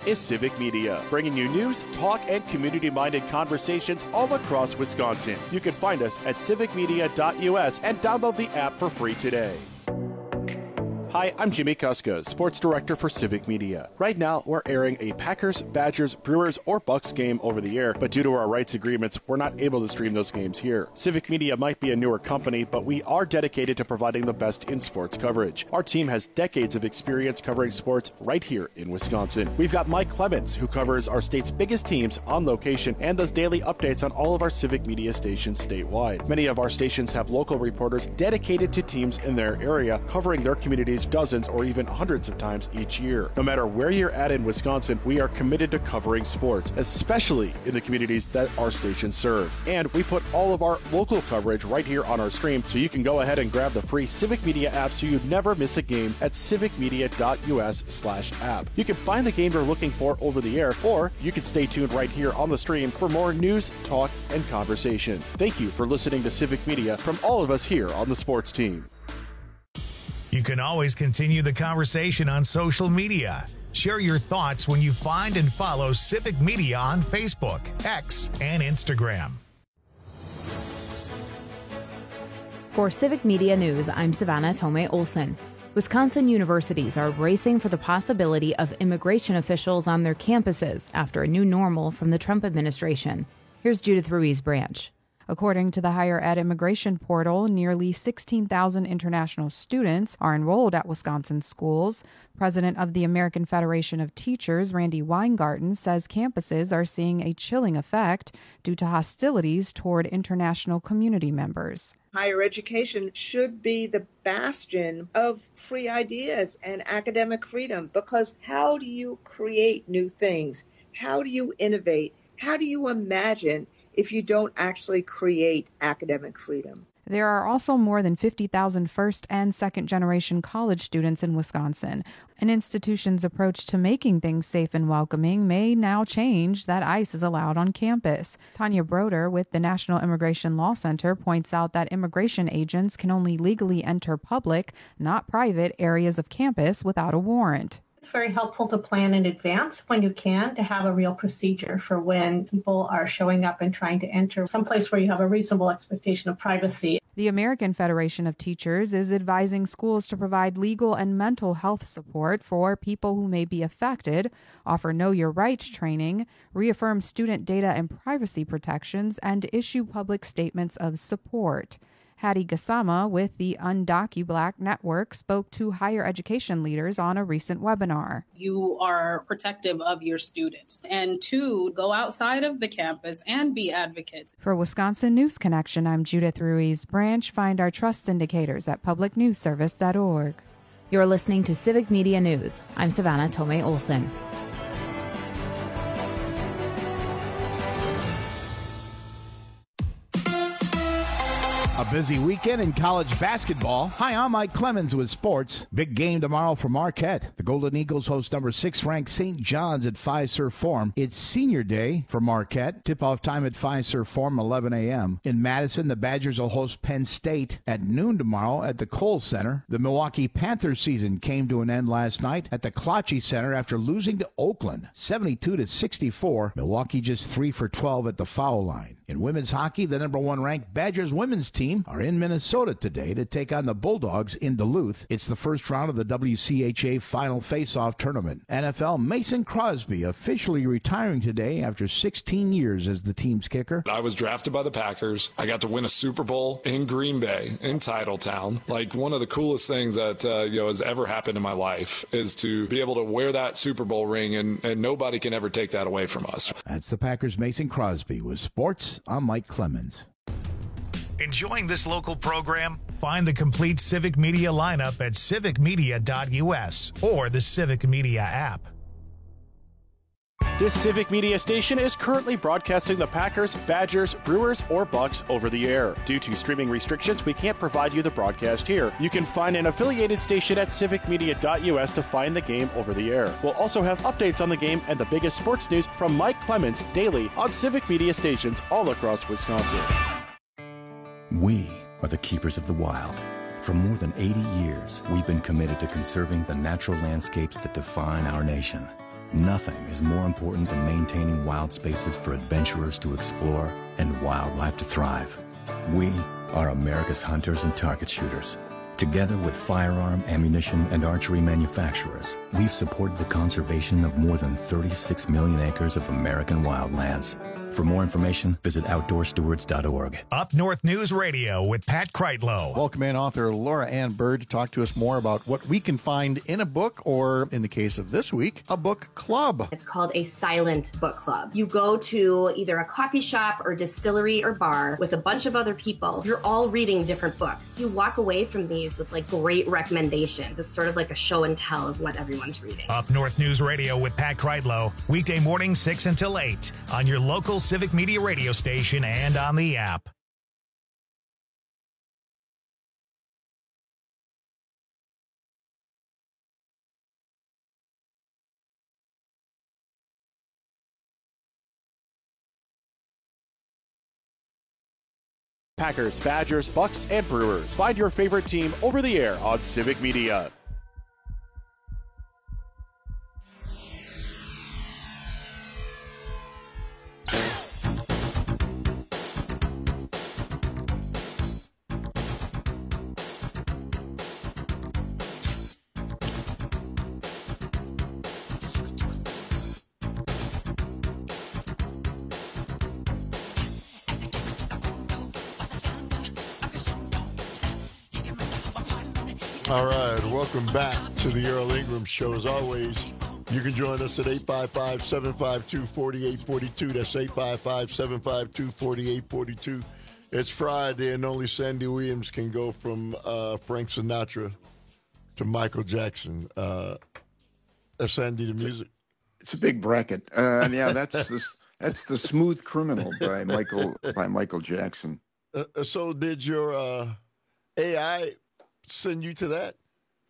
is Civic Media, bringing you news, talk, and community-minded conversations all across Wisconsin. You can find us at civicmedia.us and download the app for free today. Hi, I'm Jimmy Kuska, Sports Director for Civic Media. Right now, we're airing a Packers, Badgers, Brewers, or Bucks game over the air, but due to our rights agreements, we're not able to stream those games here. Civic Media might be a newer company, but we are dedicated to providing the best in sports coverage. Our team has decades of experience covering sports right here in Wisconsin. We've got Mike Clemens, who covers our state's biggest teams on location and does daily updates on all of our Civic Media stations statewide. Many of our stations have local reporters dedicated to teams in their area, covering their communities dozens or even hundreds of times each year. No matter where you're at in Wisconsin, we are committed to covering sports, especially in the communities that our stations serve. And we put all of our local coverage right here on our stream, so you can go ahead and grab the free Civic Media app so you never miss a game at civicmedia.us/app. You can find the game you're looking for over the air, or you can stay tuned right here on the stream for more news, talk, and conversation. Thank you for listening to Civic Media from all of us here on the sports team. You can always continue the conversation on social media. Share your thoughts when you find and follow Civic Media on Facebook, X, and Instagram. For Civic Media News, I'm Savannah Tomei Olson. Wisconsin universities are bracing for the possibility of immigration officials on their campuses after a new normal from the Trump administration. Here's Judith Ruiz-Branch. According to the Higher Ed Immigration Portal, nearly 16,000 international students are enrolled at Wisconsin schools. President of the American Federation of Teachers, Randy Weingarten, says campuses are seeing a chilling effect due to hostilities toward international community members. Higher education should be the bastion of free ideas and academic freedom, because how do you create new things? How do you innovate? How do you imagine if you don't actually create academic freedom? There are also more than 50,000 first and second generation college students in Wisconsin. An institution's approach to making things safe and welcoming may now change that ICE is allowed on campus. Tanya Broder with the National Immigration Law Center points out that immigration agents can only legally enter public, not private, areas of campus without a warrant. It's very helpful to plan in advance when you can, to have a real procedure for when people are showing up and trying to enter someplace where you have a reasonable expectation of privacy. The American Federation of Teachers is advising schools to provide legal and mental health support for people who may be affected, offer Know Your Rights training, reaffirm student data and privacy protections, and issue public statements of support. Hattie Gassama with the UndocuBlack Network spoke to higher education leaders on a recent webinar. You are protective of your students, and to go outside of the campus and be advocates. For Wisconsin News Connection, I'm Judith Ruiz-Branch. Find our trust indicators at publicnewsservice.org. You're listening to Civic Media News. I'm Savannah Tomei Olson. A busy weekend in college basketball. Hi, I'm Mike Clemens with sports. Big game tomorrow for Marquette. The Golden Eagles host number 6 ranked St. John's at Fiserv Forum. It's senior day for Marquette. Tip-off time at Fiserv Forum, 11 a.m. In Madison, the Badgers will host Penn State at noon tomorrow at the Kohl Center. The Milwaukee Panthers season came to an end last night at the Klotchie Center after losing to Oakland, 72-64. Milwaukee just 3 for 12 at the foul line. In women's hockey, the number 1 ranked Badgers women's team are in Minnesota today to take on the Bulldogs in Duluth. It's the first round of the WCHA Final Face-Off Tournament. NFL Mason Crosby officially retiring today after 16 years as the team's kicker. I was drafted by the Packers. I got to win a Super Bowl in Green Bay, in Titletown. Like, one of the coolest things that has ever happened in my life is to be able to wear that Super Bowl ring, and nobody can ever take that away from us. That's the Packers' Mason Crosby. With sports, I'm Mike Clemens. Enjoying this local program? Find the complete Civic Media lineup at civicmedia.us or the Civic Media app. This Civic Media station is currently broadcasting the Packers, Badgers, Brewers, or Bucks over the air. Due to streaming restrictions, we can't provide you the broadcast here. You can find an affiliated station at civicmedia.us to find the game over the air. We'll also have updates on the game and the biggest sports news from Mike Clemens daily on Civic Media stations all across Wisconsin. We are the keepers of the wild. For more than 80 years, we've been committed to conserving the natural landscapes that define our nation. Nothing is more important than maintaining wild spaces for adventurers to explore and wildlife to thrive. We are America's hunters and target shooters. Together with firearm, ammunition, and archery manufacturers, we've supported the conservation of more than 36 million acres of American wildlands. For more information, visit OutdoorStewards.org. Up North News Radio with Pat Kreitlow. Welcome in author Laura Ann Bird to talk to us more about what we can find in a book, or in the case of this week, a book club. It's called a silent book club. You go to either a coffee shop or distillery or bar with a bunch of other people. You're all reading different books. You walk away from these with like great recommendations. It's sort of like a show and tell of what everyone's reading. Up North News Radio with Pat Kreitlow, weekday mornings 6 until 8 on your local Civic Media radio station and on the app. Packers, Badgers, Bucks, and Brewers. Find your favorite team over the air on Civic Media. All right, welcome back to the Earl Ingram Show. As always, you can join us at 855-752-4842. That's 855-752-4842. It's Friday, and only Sandy Williams can go from Frank Sinatra to Michael Jackson. Sandy, the music. It's a big bracket. Yeah, that's the Smooth Criminal by Michael Jackson. So did your AI send you to that?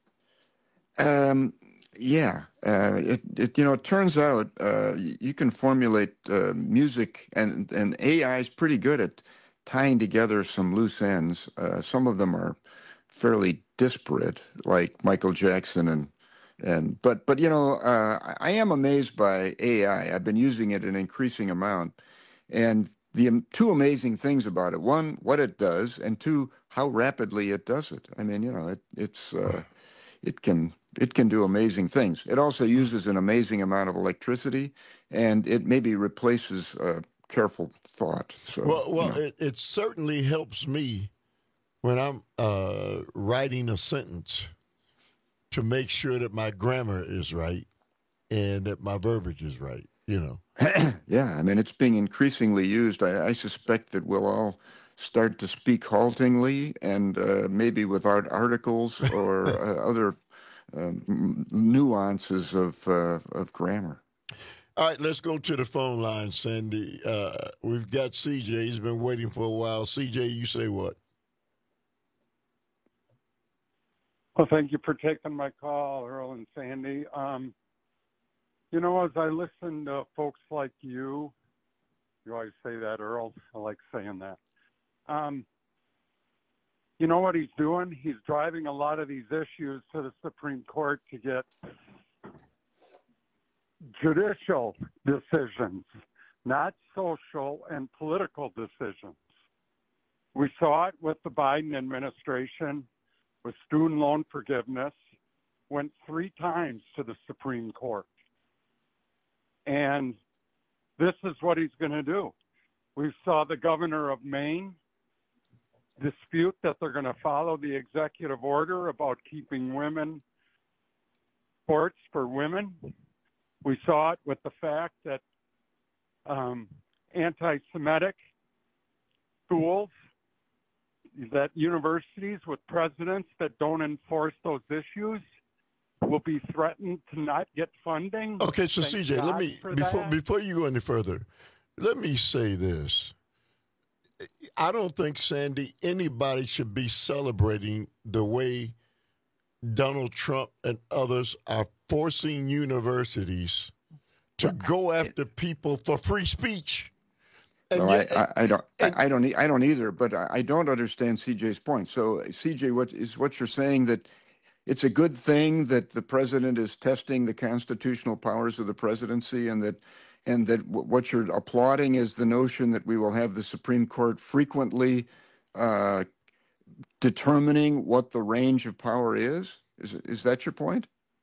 Yeah. It turns out you can formulate music, and AI is pretty good at tying together some loose ends. Some of them are fairly disparate, like Michael Jackson but I am amazed by AI. I've been using it an increasing amount, and the two amazing things about it: one, what it does, and two, how rapidly it does it. I mean, it can do amazing things. It also uses an amazing amount of electricity, and it maybe replaces careful thought. So, it certainly helps me when I'm writing a sentence to make sure that my grammar is right and that my verbiage is right. Yeah, I mean, it's being increasingly used. I suspect that we'll all start to speak haltingly and maybe without articles or other nuances of grammar. All right, let's go to the phone line, Sandy. We've got CJ. He's been waiting for a while. CJ, you say what? Well, thank you for taking my call, Earl and Sandy. As I listen to folks like you always say that, Earl. I like saying that. You know what he's doing? He's driving a lot of these issues to the Supreme Court to get judicial decisions, not social and political decisions. We saw it with the Biden administration with student loan forgiveness, went 3 times to the Supreme Court. And this is what he's going to do. We saw the governor of Maine dispute that they're going to follow the executive order about keeping sports for women. We saw it with the fact that anti-Semitic schools, that universities with presidents that don't enforce those issues will be threatened to not get funding. Okay, so CJ, let me before you go any further, let me say this. I don't think, Sandy, anybody should be celebrating the way Donald Trump and others are forcing universities to go after people for free speech. And no, I don't either, but I don't understand CJ's point. So CJ, what you're saying that it's a good thing that the president is testing the constitutional powers of the presidency, and that what you're applauding is the notion that we will have the Supreme Court frequently determining what the range of power is? Is that your point?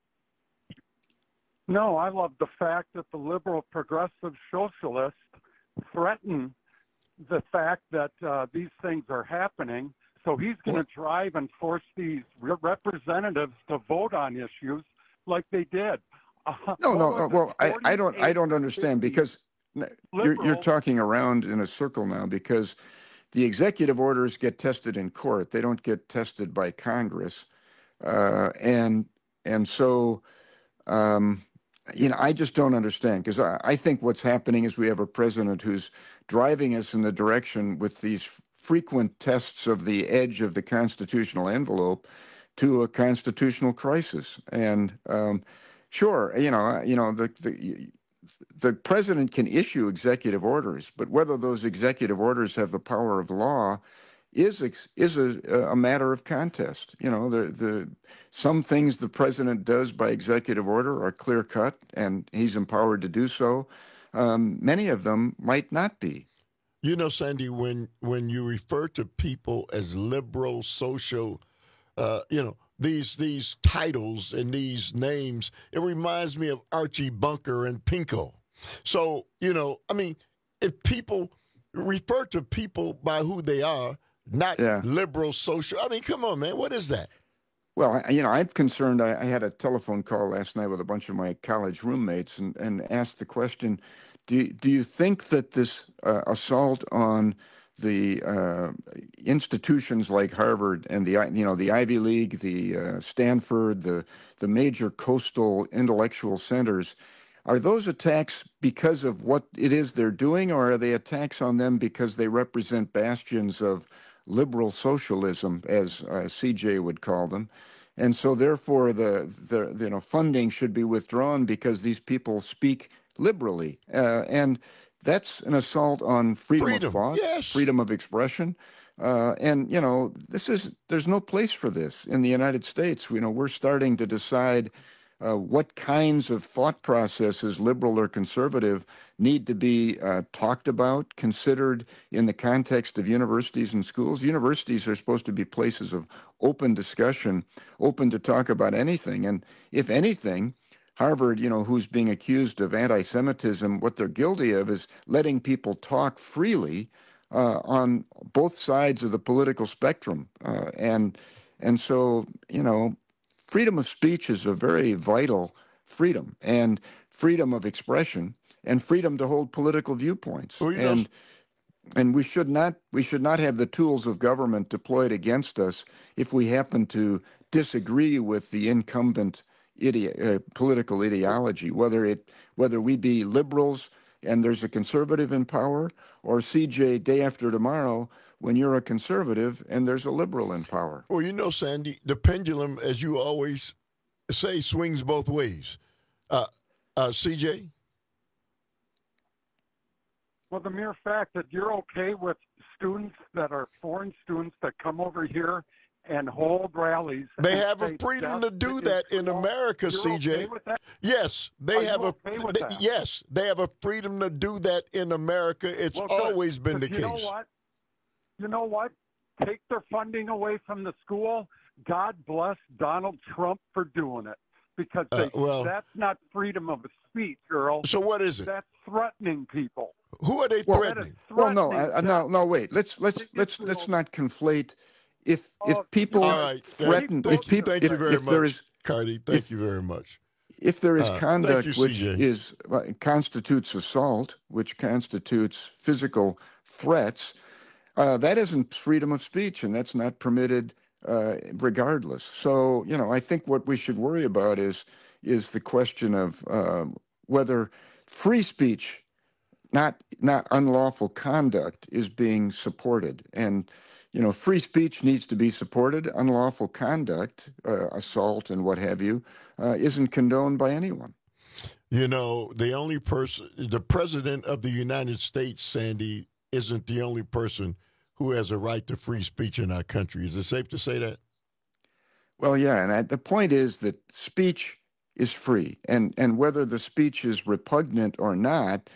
No, I love the fact that the liberal progressive socialists threaten the fact that these things are happening. So he's going to drive and force these representatives to vote on issues like they did. No. Well, I don't understand, because you're talking around in a circle now, because the executive orders get tested in court. They don't get tested by Congress. And so, I just don't understand, because I think what's happening is we have a president who's driving us in the direction with these frequent tests of the edge of the constitutional envelope to a constitutional crisis. And sure, the president can issue executive orders, but whether those executive orders have the power of law is a matter of contest. Some things the president does by executive order are clear cut, and he's empowered to do so. Many of them might not be. Sandy, when you refer to people as liberal, social, these titles and these names, it reminds me of Archie Bunker and Pinko. So, if people refer to people by who they are, not liberal, social, come on, man, what is that? Well, I'm concerned. I had a telephone call last night with a bunch of my college roommates and asked the question, do you think that this assault on the institutions like Harvard and the Ivy League, the Stanford, the major coastal intellectual centers, are those attacks because of what it is they're doing, or are they attacks on them because they represent bastions of liberal socialism, as CJ would call them? And so therefore the funding should be withdrawn because these people speak liberally. And that's an assault on freedom of thought, freedom of expression. And there's no place for this in the United States. We're starting to decide what kinds of thought processes, liberal or conservative, need to be talked about, considered in the context of universities and schools. Universities are supposed to be places of open discussion, open to talk about anything. And if anything, Harvard, who's being accused of anti-Semitism, what they're guilty of is letting people talk freely on both sides of the political spectrum. And so, freedom of speech is a very vital freedom, and freedom of expression, and freedom to hold political viewpoints. Well, and we should not have the tools of government deployed against us if we happen to disagree with the incumbent political ideology, whether we be liberals and there's a conservative in power, or CJ, day after tomorrow, when you're a conservative and there's a liberal in power. Well, Sandy, the pendulum, as you always say, swings both ways. CJ? Well, the mere fact that you're okay with students that are foreign students that come over here and hold rallies. They have a freedom to do that in America, CJ. Okay with that? Yes, they have Yes, they have a freedom to do that in America. It's always been the case. You know what? Take their funding away from the school. God bless Donald Trump for doing it, because that's not freedom of speech, Earl. So what is it? That's threatening people. Who are they threatening? No. Wait. Let's not conflate. If people threaten, thank you very much, Cardi. Thank you very much. If there is conduct which constitutes assault, which constitutes physical threats, that isn't freedom of speech, and that's not permitted regardless. So, I think what we should worry about is the question of whether free speech, not unlawful conduct, is being supported. And free speech needs to be supported. Unlawful conduct, assault and what have you, isn't condoned by anyone. The president of the United States, Sandy, isn't the only person who has a right to free speech in our country. Is it safe to say that? Well, yeah, and the point is that speech is free, and whether the speech is repugnant or not,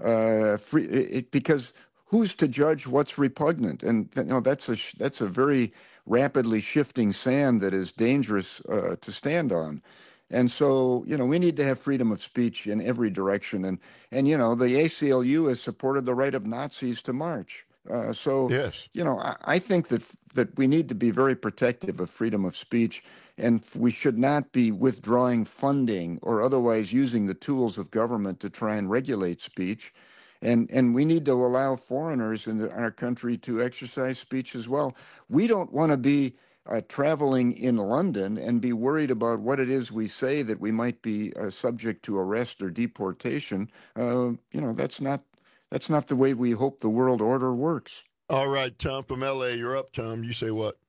because who's to judge what's repugnant? And that's a very rapidly shifting sand that is dangerous to stand on. And so, we need to have freedom of speech in every direction. And the ACLU has supported the right of Nazis to march. Yes. I think that we need to be very protective of freedom of speech, and we should not be withdrawing funding or otherwise using the tools of government to try and regulate speech. And we need to allow foreigners in our country to exercise speech as well. We don't want to be traveling in London and be worried about what it is we say that we might be subject to arrest or deportation. That's not the way we hope the world order works. All right, Tom from L.A., you're up, Tom. You say what?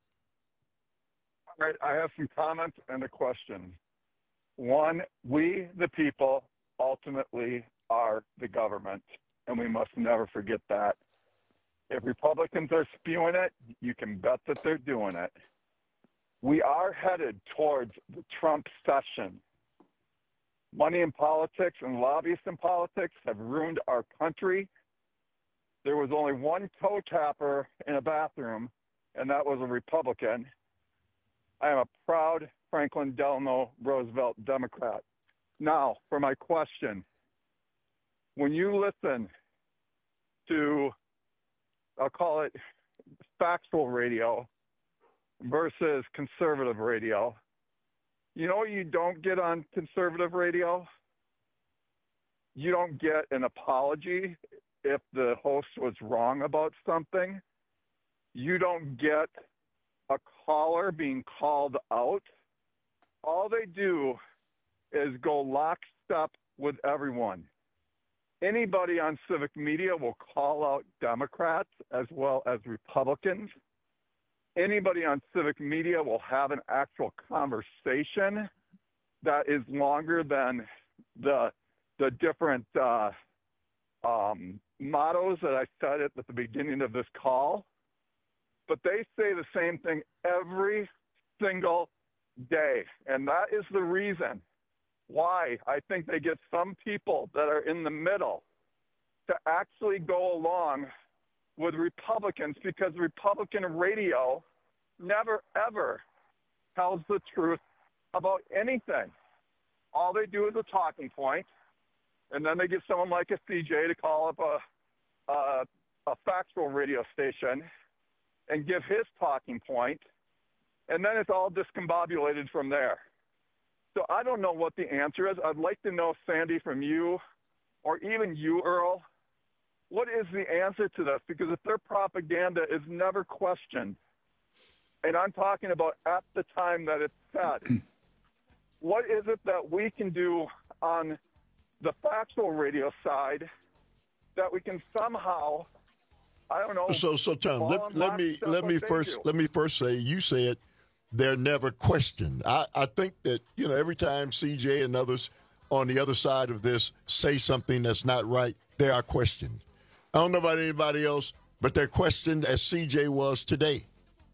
All right, I have some comments and a question. One, we, the people, ultimately are the government, and we must never forget that. If Republicans are spewing it, you can bet that they're doing it. We are headed towards the Trump session. Money in politics and lobbyists in politics have ruined our country. There was only one toe tapper in a bathroom, and that was a Republican. I am a proud Franklin Delano Roosevelt Democrat. Now, for my question. When you listen to, I'll call it factual radio versus conservative radio, you know what you don't get on conservative radio? You don't get an apology if the host was wrong about something. You don't get a caller being called out. All they do is go lockstep with everyone. Anybody on civic media will call out Democrats as well as Republicans. Anybody on civic media will have an actual conversation that is longer than the different mottos that I said at the beginning of this call. But they say the same thing every single day. And that is the reason why I think they get some people that are in the middle to actually go along with Republicans, because Republican radio never, ever tells the truth about anything. All they do is a talking point, and then they get someone like a CJ to call up a factual radio station and give his talking point, and then it's all discombobulated from there. So I don't know what the answer is. I'd like to know, Sandy, from you, or even you, Earl, what is the answer to this? Because if their propaganda is never questioned, and I'm talking about at the time that it's said, what is it that we can do on the factual radio side that we can somehow, I don't know. So Tom, let me first say, you said they're never questioned. I think that, every time CJ and others on the other side of this say something that's not right, they are questioned. I don't know about anybody else, but they're questioned as CJ was today.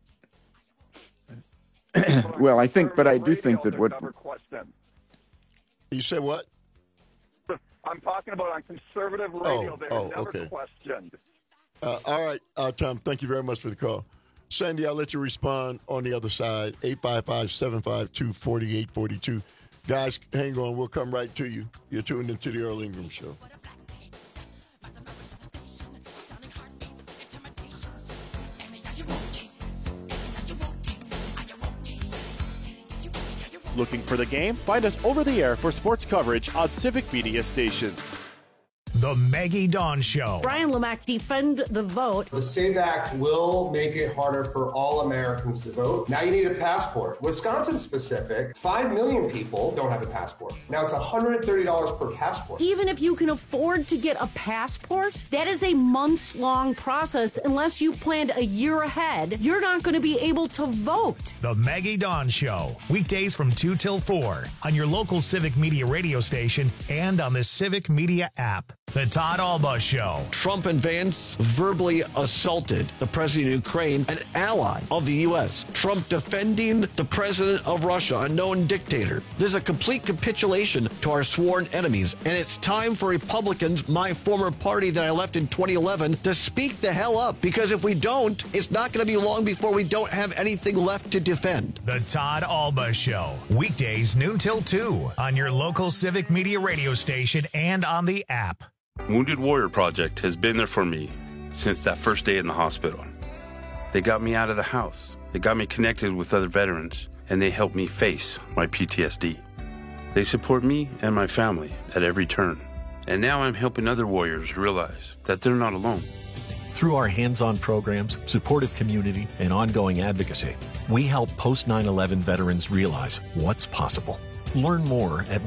Well, I do think that what... You said what? I'm talking about on conservative radio. They're never questioned. All right, Tom, thank you very much for the call. Sandy, I'll let you respond on the other side, 855-752-4842. Guys, hang on. We'll come right to you. You're tuned into the Earl Ingram Show. Looking for the game? Find us over the air for sports coverage on Civic Media stations. The Maggie Dawn Show. Brian Lamack, defend the vote. The SAVE Act will make it harder for all Americans to vote. Now you need a passport. Wisconsin specific, 5 million people don't have a passport. Now it's $130 per passport. Even if you can afford to get a passport, that is a months-long process. Unless you planned a year ahead, you're not going to be able to vote. The Maggie Dawn Show. Weekdays from 2 till 4 on your local Civic Media radio station and on the Civic Media app. The Todd Alba Show. Trump and Vance verbally assaulted the president of Ukraine, an ally of the U.S. Trump defending the president of Russia, a known dictator. This is a complete capitulation to our sworn enemies. And it's time for Republicans, my former party that I left in 2011, to speak the hell up. Because if we don't, it's not going to be long before we don't have anything left to defend. The Todd Alba Show. Weekdays noon till 2 on your local Civic Media radio station and on the app. Wounded Warrior Project has been there for me since that first day in the hospital. They got me out of the house. They got me connected with other veterans, and they helped me face my PTSD. They support me and my family at every turn. And now I'm helping other warriors realize that they're not alone. Through our hands-on programs, supportive community, and ongoing advocacy, we help post-9/11 veterans realize what's possible. Learn more at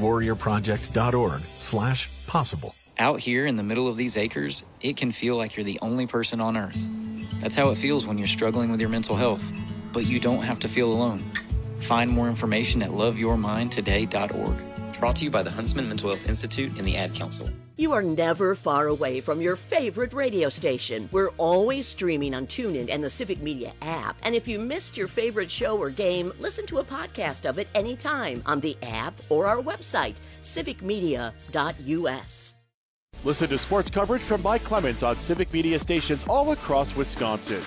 woundedwarriorproject.org/possible. Out here in the middle of these acres, it can feel like you're the only person on Earth. That's how it feels when you're struggling with your mental health. But you don't have to feel alone. Find more information at loveyourmindtoday.org. Brought to you by the Huntsman Mental Health Institute and the Ad Council. You are never far away from your favorite radio station. We're always streaming on TuneIn and the Civic Media app. And if you missed your favorite show or game, listen to a podcast of it anytime on the app or our website, civicmedia.us. Listen to sports coverage from Mike Clemens on Civic Media stations all across Wisconsin.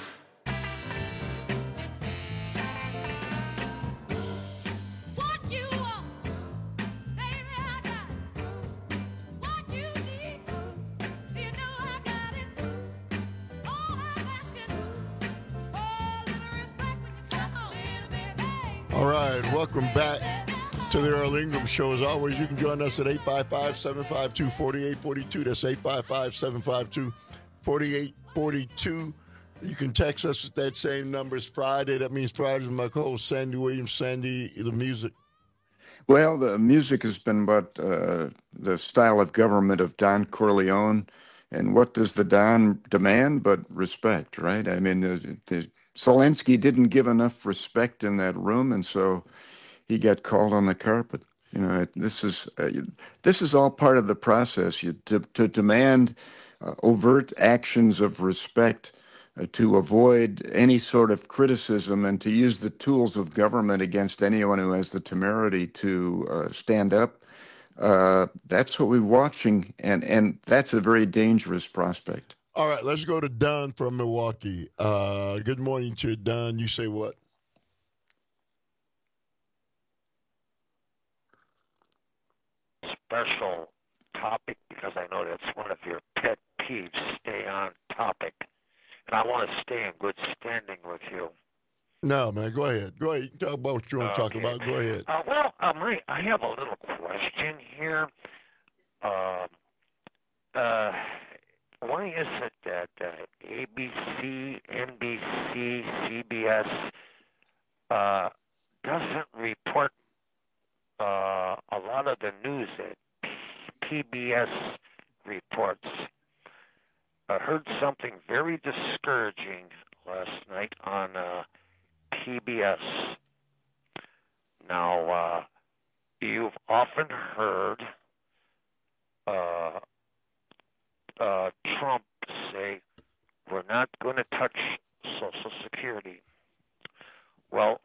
All right, welcome back to the Earl Ingram Show. As always, you can join us at 855-752-4842. That's 855-752-4842. You can text us at that same number. It's Friday. That means Friday with my co-host, Sandy Williams. Sandy, the music. Well, the music has been but the style of government of Don Corleone. And what does the Don demand but respect, right? I mean, Zelensky didn't give enough respect in that room, and so he got called on the carpet. You know, this is all part of the process. To demand overt actions of respect, to avoid any sort of criticism, and to use the tools of government against anyone who has the temerity to stand up. That's what we're watching, and that's a very dangerous prospect. All right, let's go to Don from Milwaukee. Good morning to you, Don. You say what? Special topic, because I know that's one of your pet peeves. Stay on topic. And I want to stay in good standing with you. No, man, go ahead. Go ahead. You can talk about what you want to talk about. Go ahead. I have a little question here. Why is it that ABC, NBC, CBS doesn't report a lot of the news that PBS reports? I heard something very discouraging last night on PBS. Now, you've often heard Trump say, we're not going to touch Social Security. Well,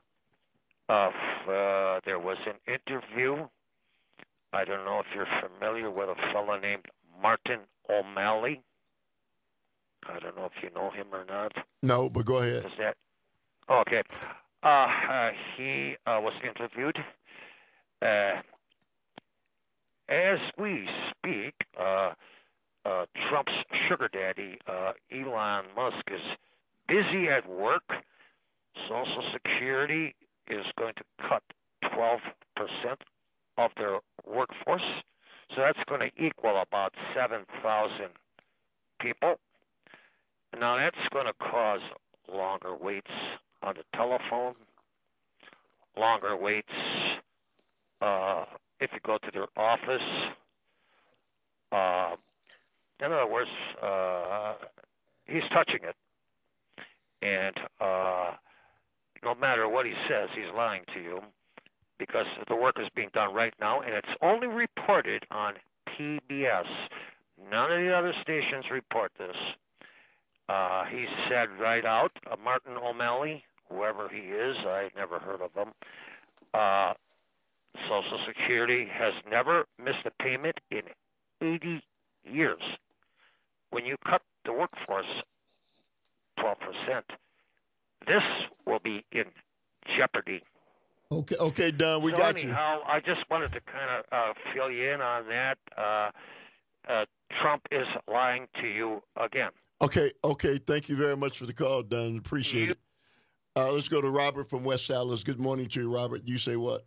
there was an interview. I don't know if you're familiar with a fellow named Martin O'Malley. I don't know if you know him or not. No, but go ahead. Is that okay? He was interviewed. As we speak, Trump's sugar daddy, Elon Musk, is busy at work. Social Security is going to cut 12% of their workforce. So that's going to equal about 7,000 people. Now, that's going to cause longer waits on the telephone, longer waits if you go to their office. In other words, he's touching it. And no matter what he says, he's lying to you, because the work is being done right now, and it's only reported on PBS, none of the other stations report this. He said right out, Martin O'Malley, whoever he is, I never heard of him, Social Security has never missed a payment in 80 years. When you cut the workforce 12%, this will be in jeopardy. Okay, Don, we got anyhow, I just wanted to kind of fill you in on that. Trump is lying to you again. Okay. Thank you very much for the call, Don. Appreciate it. Let's go to Robert from West Allis. Good morning to you, Robert. You say what?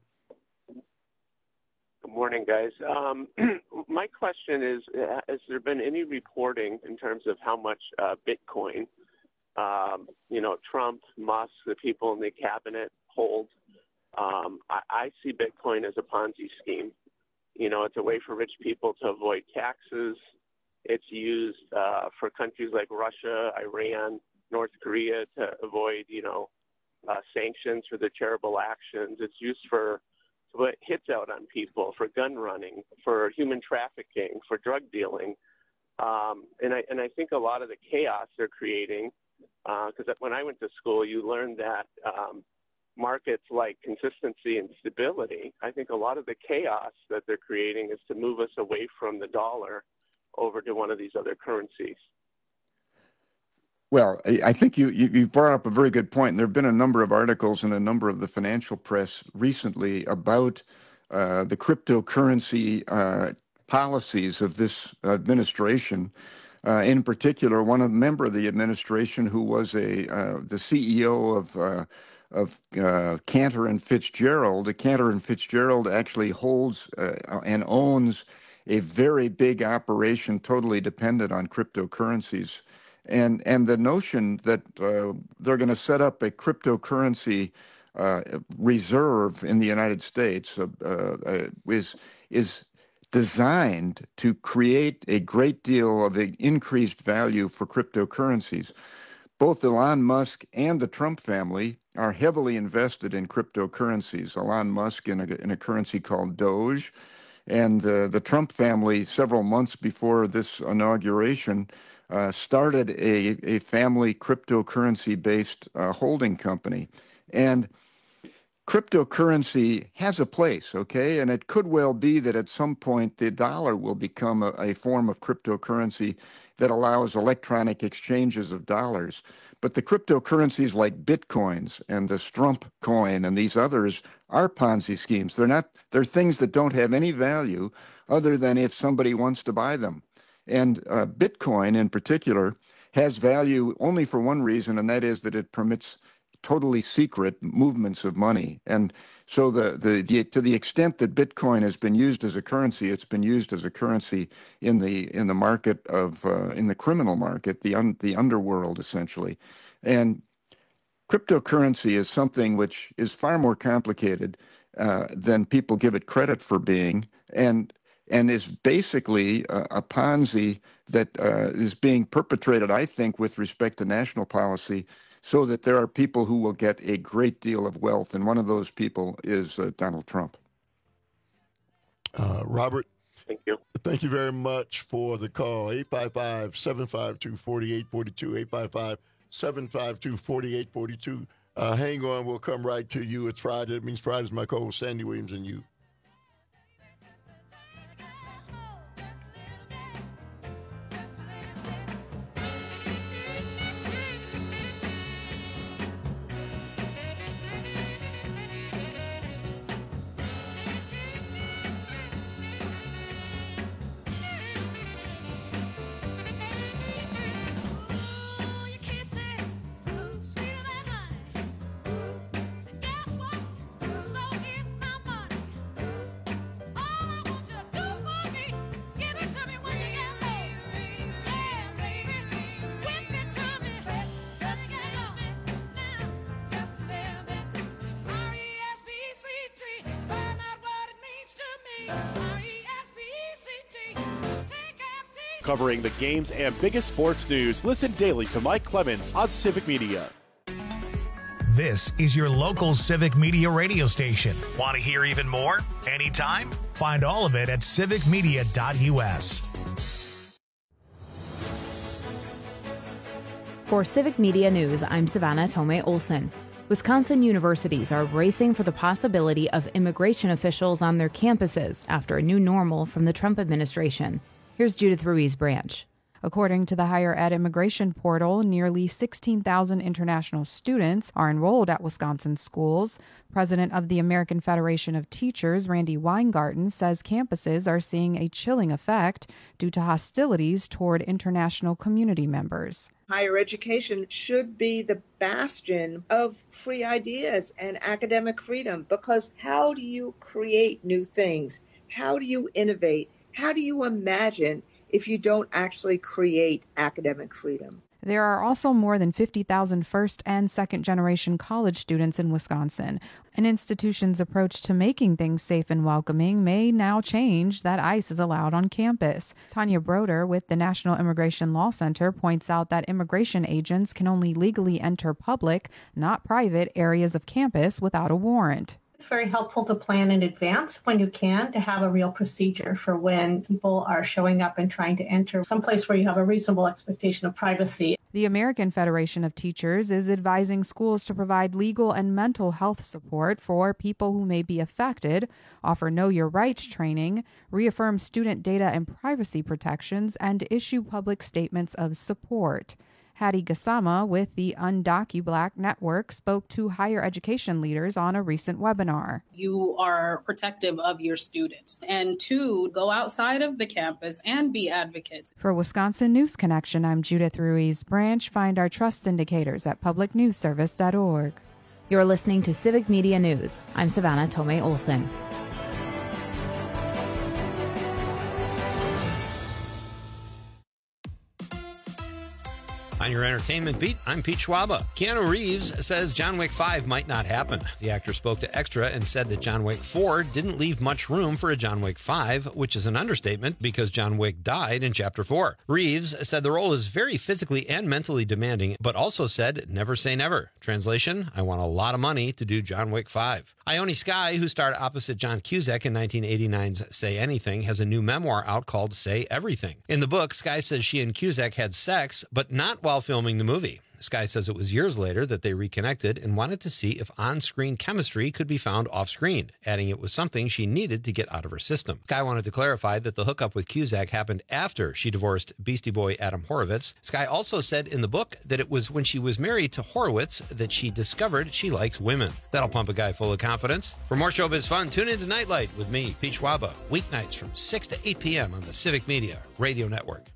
Good morning, guys. My question is, has there been any reporting in terms of how much Bitcoin, Trump, Musk, the people in the cabinet hold? I see Bitcoin as a Ponzi scheme. It's a way for rich people to avoid taxes. It's used for countries like Russia, Iran, North Korea to avoid, sanctions for their terrible actions. It's used to put hits out on people, for gun running, for human trafficking, for drug dealing. And I think a lot of the chaos they're creating, because when I went to school, you learned that markets like consistency and stability. I think a lot of the chaos that they're creating is to move us away from the dollar over to one of these other currencies. Well, I think you brought up a very good point. There have been a number of articles in a number of the financial press recently about the cryptocurrency policies of this administration. In particular, one member of the administration who was the CEO of Cantor and Fitzgerald. Cantor and Fitzgerald actually holds and owns a very big operation totally dependent on cryptocurrencies. And the notion that they're going to set up a cryptocurrency reserve in the United States is designed to create a great deal of increased value for cryptocurrencies. Both Elon Musk and the Trump family are heavily invested in cryptocurrencies. Elon Musk in a currency called Doge, and the Trump family, several months before this inauguration, started a family cryptocurrency-based holding company. And cryptocurrency has a place, okay? And it could well be that at some point the dollar will become a form of cryptocurrency that allows electronic exchanges of dollars. But the cryptocurrencies like Bitcoins and the Strump coin and these others are Ponzi schemes. They're things that don't have any value other than if somebody wants to buy them. And Bitcoin in particular has value only for one reason, and that is that it permits totally secret movements of money. And so to the extent that Bitcoin has been used as a currency, it's been used as a currency in the market of in the criminal market, the underworld essentially. And cryptocurrency is something which is far more complicated than people give it credit for being, and is basically a Ponzi that is being perpetrated, I think, with respect to national policy, so that there are people who will get a great deal of wealth, and one of those people is Donald Trump. Robert, thank you. Thank you very much for the call. 855-752-4842, 855-752-4842. Hang on, we'll come right to you. It's Friday. It means Friday's my co-host, Sandy Williams, and you. Covering the games and biggest sports news, listen daily to Mike Clemens on Civic Media. This is your local Civic Media radio station. Want to hear even more? Anytime? Find all of it at civicmedia.us. For Civic Media News, I'm Savannah Tomei Olson. Wisconsin universities are bracing for the possibility of immigration officials on their campuses after a new normal from the Trump administration. Here's Judith Ruiz-Branch. According to the Higher Ed Immigration Portal, nearly 16,000 international students are enrolled at Wisconsin schools. President of the American Federation of Teachers, Randy Weingarten, says campuses are seeing a chilling effect due to hostilities toward international community members. Higher education should be the bastion of free ideas and academic freedom, because how do you create new things? How do you innovate? How do you imagine if you don't actually create academic freedom? There are also more than 50,000 first and second generation college students in Wisconsin. An institution's approach to making things safe and welcoming may now change that ICE is allowed on campus. Tanya Broder with the National Immigration Law Center points out that immigration agents can only legally enter public, not private, areas of campus without a warrant. It's very helpful to plan in advance when you can, to have a real procedure for when people are showing up and trying to enter someplace where you have a reasonable expectation of privacy. The American Federation of Teachers is advising schools to provide legal and mental health support for people who may be affected, offer Know Your Rights training, reaffirm student data and privacy protections, and issue public statements of support. Hattie Gassama with the UndocuBlack Network spoke to higher education leaders on a recent webinar. You are protective of your students, and to go outside of the campus and be advocates. For Wisconsin News Connection, I'm Judith Ruiz-Branch. Find our trust indicators at publicnewsservice.org. You're listening to Civic Media News. I'm Savannah Tomei Olson. On your entertainment beat, I'm Pete Schwaba. Keanu Reeves says John Wick 5 might not happen. The actor spoke to Extra and said that John Wick 4 didn't leave much room for a John Wick 5, which is an understatement because John Wick died in Chapter 4. Reeves said the role is very physically and mentally demanding, but also said, never say never. Translation, I want a lot of money to do John Wick 5. Ione Skye, who starred opposite John Cusack in 1989's Say Anything, has a new memoir out called Say Everything. In the book, Skye says she and Cusack had sex, but not while filming the movie. Skye says it was years later that they reconnected and wanted to see if on-screen chemistry could be found off-screen, adding it was something she needed to get out of her system. Skye wanted to clarify that the hookup with Cusack happened after she divorced Beastie Boy Adam Horovitz. Skye also said in the book that it was when she was married to Horowitz that she discovered she likes women. That'll pump a guy full of confidence. For more showbiz fun, tune in to Nightlight with me, Pete Schwaba, weeknights from 6 to 8 p.m. on the Civic Media Radio Network.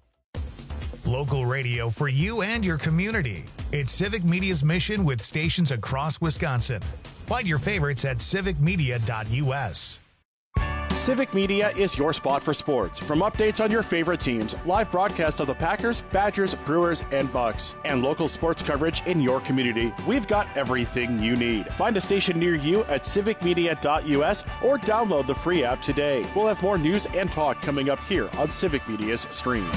Local radio for you and your community. It's Civic Media's mission with stations across Wisconsin. Find your favorites at civicmedia.us. Civic Media is your spot for sports. From updates on your favorite teams, live broadcasts of the Packers, Badgers, Brewers, and Bucks, and local sports coverage in your community, we've got everything you need. Find a station near you at civicmedia.us or download the free app today. We'll have more news and talk coming up here on Civic Media's stream.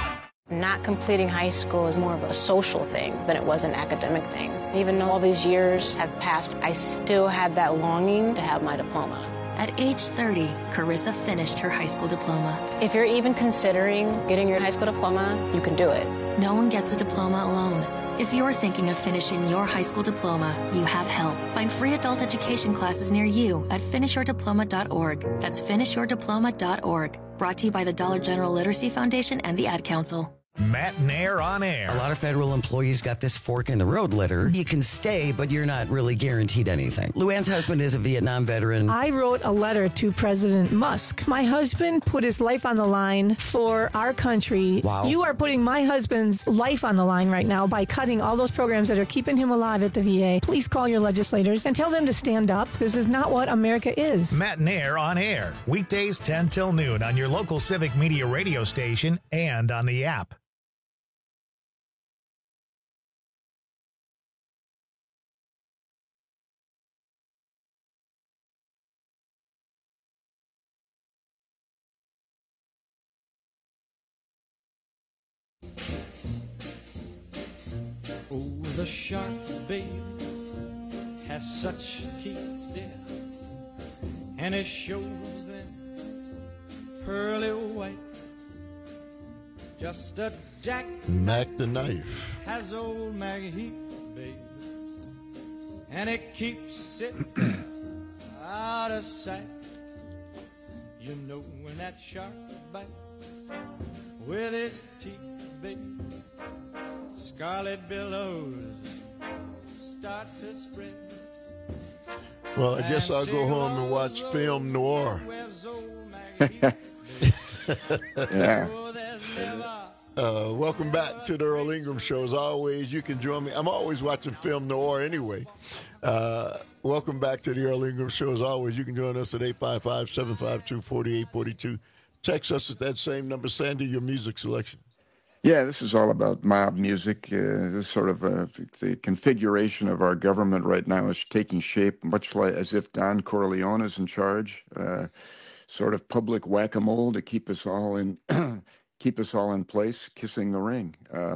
Not completing high school is more of a social thing than it was an academic thing. Even though all these years have passed, I still had that longing to have my diploma. At age 30, Carissa finished her high school diploma. If you're even considering getting your high school diploma, you can do it. No one gets a diploma alone. If you're thinking of finishing your high school diploma, you have help. Find free adult education classes near you at finishyourdiploma.org. That's finishyourdiploma.org. Brought to you by the Dollar General Literacy Foundation and the Ad Council. Matt Nair on air. A lot of federal employees got this fork in the road letter. You can stay, but you're not really guaranteed anything. Luann's husband is a Vietnam veteran. I wrote a letter to President Musk. My husband put his life on the line for our country. Wow. You are putting my husband's life on the line right now by cutting all those programs that are keeping him alive at the VA. Please call your legislators and tell them to stand up. This is not what America is. Matt Nair on air. Weekdays 10 till noon on your local Civic Media radio station and on the app. Oh, the shark, babe, has such teeth, dear, and it shows them pearly white. just a jack. Mac the Knife. Has old Maggie Heath, babe, and it keeps it there out of sight. You know when that shark bites with his teeth, babe, scarlet billows start to spread. Well, I guess I'll go home and watch film noir. Yeah. Welcome back to the Earl Ingram Show. As always, you can join me. I'm always watching film noir anyway. Welcome back to the Earl Ingram Show. As always, you can join us at 855-752-4842. Text us at that same number. Sandy, your music selection. Yeah, this is all about mob music. This sort of the configuration of our government right now is taking shape, much like as if Don Corleone is in charge. Sort of public whack-a-mole to keep us all in place, kissing the ring.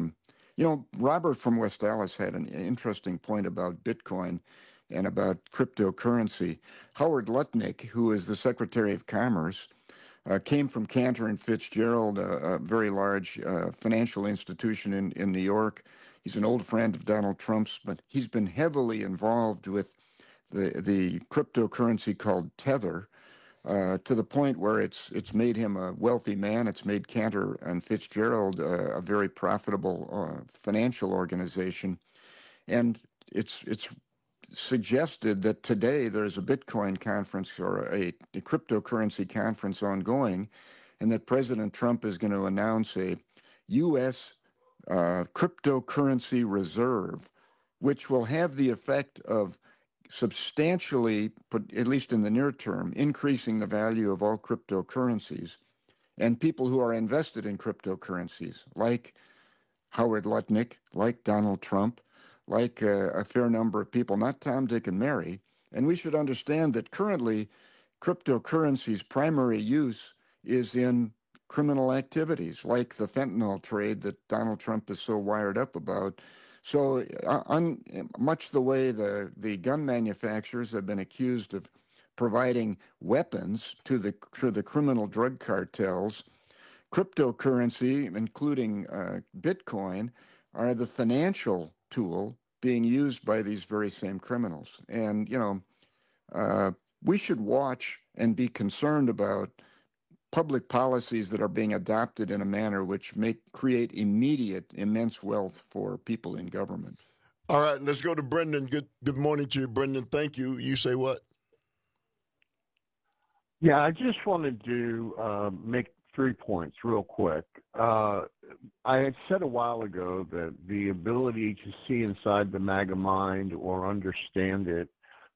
Robert from West Dallas had an interesting point about Bitcoin and about cryptocurrency. Howard Lutnick, who is the Secretary of Commerce, came from Cantor and Fitzgerald, a very large financial institution in New York. He's an old friend of Donald Trump's, but he's been heavily involved with the cryptocurrency called Tether, to the point where it's made him a wealthy man. It's made Cantor and Fitzgerald a very profitable financial organization, and it's suggested that today there's a Bitcoin conference or a cryptocurrency conference ongoing, and that President Trump is going to announce a U.S. Cryptocurrency reserve, which will have the effect of substantially, at least in the near term, increasing the value of all cryptocurrencies. And people who are invested in cryptocurrencies, like Howard Lutnick, like Donald Trump, like a fair number of people, not Tom, Dick, and Mary. And we should understand that currently cryptocurrency's primary use is in criminal activities, like the fentanyl trade that Donald Trump is so wired up about. So much the way the gun manufacturers have been accused of providing weapons to the criminal drug cartels, cryptocurrency, including Bitcoin, are the financial tool being used by these very same criminals. And, we should watch and be concerned about public policies that are being adopted in a manner which may create immediate immense wealth for people in government. All right, let's go to Brendan. Good morning to you, Brendan. Thank you. You say what? Yeah, I just wanted to make 3 points real quick. I had said a while ago that the ability to see inside the MAGA mind or understand it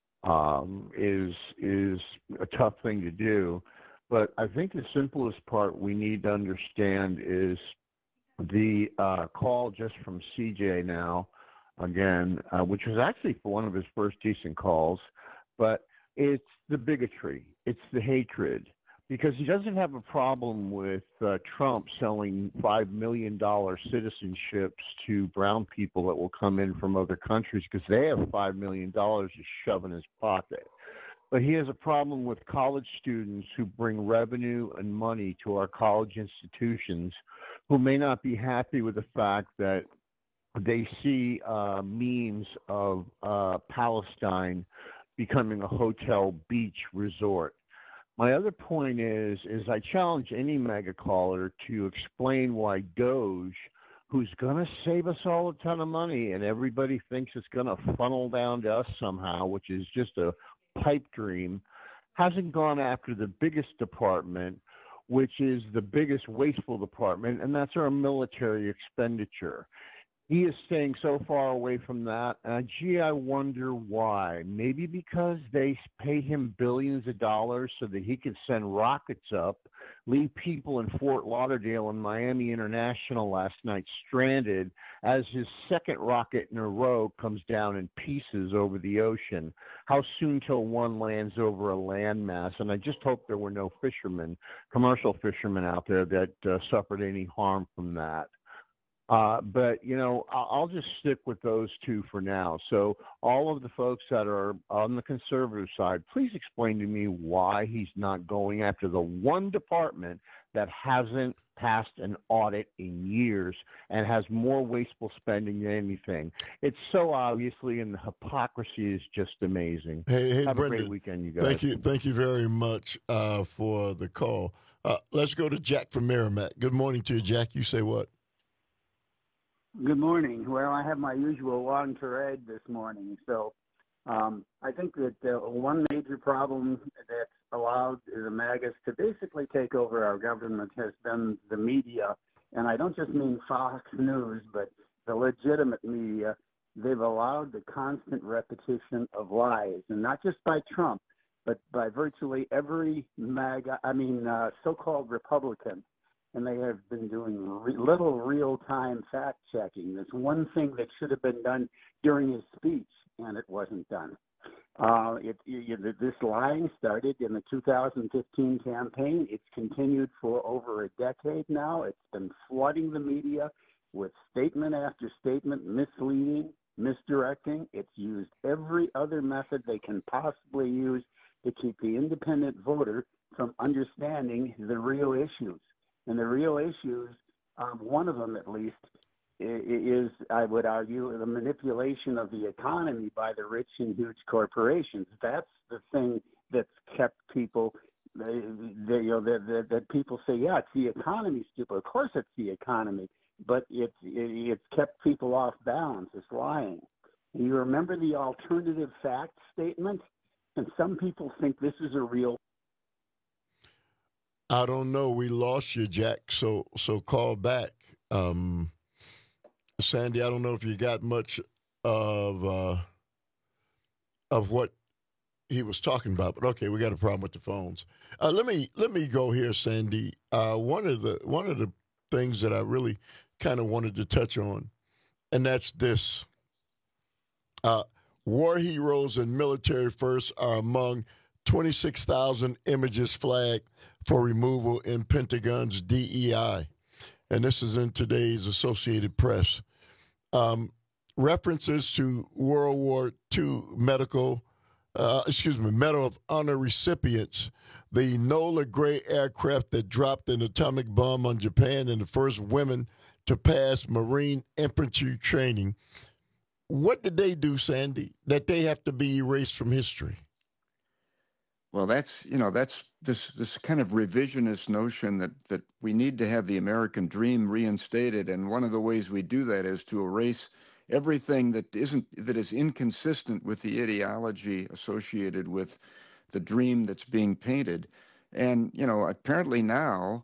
is a tough thing to do. But I think the simplest part we need to understand is the call just from CJ now, again, which was actually for one of his first decent calls, but it's the bigotry, it's the hatred, because he doesn't have a problem with Trump selling $5 million citizenships to brown people that will come in from other countries because they have $5 million to shove in his pocket. But he has a problem with college students who bring revenue and money to our college institutions who may not be happy with the fact that they see memes of Palestine becoming a hotel beach resort. My other point is I challenge any mega caller to explain why Doge, who's going to save us all a ton of money and everybody thinks it's going to funnel down to us somehow, which is just a pipe dream, hasn't gone after the biggest department, which is the biggest wasteful department, and that's our military expenditure. He is staying so far away from that. I wonder why. Maybe because they pay him billions of dollars so that he can send rockets up, leave people in Fort Lauderdale and Miami International last night stranded as his second rocket in a row comes down in pieces over the ocean. How soon till one lands over a landmass? And I just hope there were no fishermen, commercial fishermen out there that suffered any harm from that. But, I'll just stick with those two for now. So all of the folks that are on the conservative side, please explain to me why he's not going after the one department that hasn't passed an audit in years and has more wasteful spending than anything. It's so obviously, and the hypocrisy is just amazing. Hey, Have Brendan, a great weekend, you guys. Thank you very much for the call. Let's go to Jack from Merrimack. Good morning to you, Jack. You say what? Good morning. Well, I have my usual long tirade this morning. So I think that one major problem that's allowed the MAGAs to basically take over our government has been the media. And I don't just mean Fox News, but the legitimate media. They've allowed the constant repetition of lies, and not just by Trump, but by virtually every so-called Republican. And they have been doing little real-time fact-checking. There's one thing that should have been done during his speech, and it wasn't done. This lying started in the 2015 campaign. It's continued for over a decade now. It's been flooding the media with statement after statement, misleading, misdirecting. It's used every other method they can possibly use to keep the independent voter from understanding the real issues. And the real issues, one of them at least, is, I would argue, the manipulation of the economy by the rich and huge corporations. That's the thing that's kept people, that people say, yeah, it's the economy, stupid. Of course it's the economy, but it's kept people off balance. It's lying. And you remember the alternative fact statement? And some people think this is a real. I don't know. We lost you, Jack. So call back. Sandy, I don't know if you got much of what he was talking about, but okay, we got a problem with the phones. Let me go here, Sandy. One of the things that I really kind of wanted to touch on, and that's this. War heroes and military firsts are among 26,000 images flagged for removal in Pentagon's DEI. And this is in today's Associated Press. References to World War II Medal of Honor recipients, the Enola Gray aircraft that dropped an atomic bomb on Japan and the first women to pass Marine infantry training. What did they do, Sandy, that they have to be erased from history? Well, that's this kind of revisionist notion that we need to have the American dream reinstated, and one of the ways we do that is to erase everything that is inconsistent with the ideology associated with the dream that's being painted. And apparently now